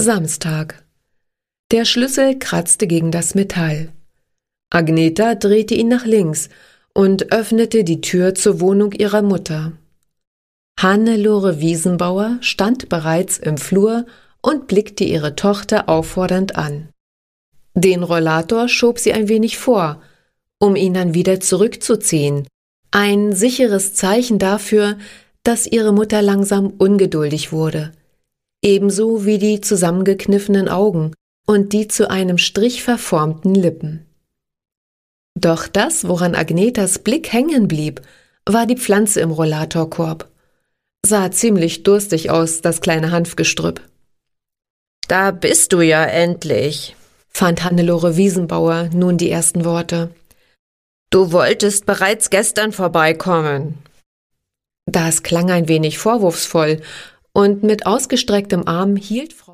Samstag. Der Schlüssel kratzte gegen das Metall. Agneta drehte ihn nach links und öffnete die Tür zur Wohnung ihrer Mutter. Hannelore Wiesenbauer stand bereits im Flur und blickte ihre Tochter auffordernd an. Den Rollator schob sie ein wenig vor, um ihn dann wieder zurückzuziehen. Ein sicheres Zeichen dafür, dass ihre Mutter langsam ungeduldig wurde. Ebenso wie die zusammengekniffenen Augen und die zu einem Strich verformten Lippen. Doch das, woran Agnetas Blick hängen blieb, war die Pflanze im Rollatorkorb. Sah ziemlich durstig aus, das kleine Hanfgestrüpp. »Da bist du ja endlich«, fand Hannelore Wiesenbauer nun die ersten Worte. »Du wolltest bereits gestern vorbeikommen.« Das klang ein wenig vorwurfsvoll, und mit ausgestrecktem Arm hielt Frau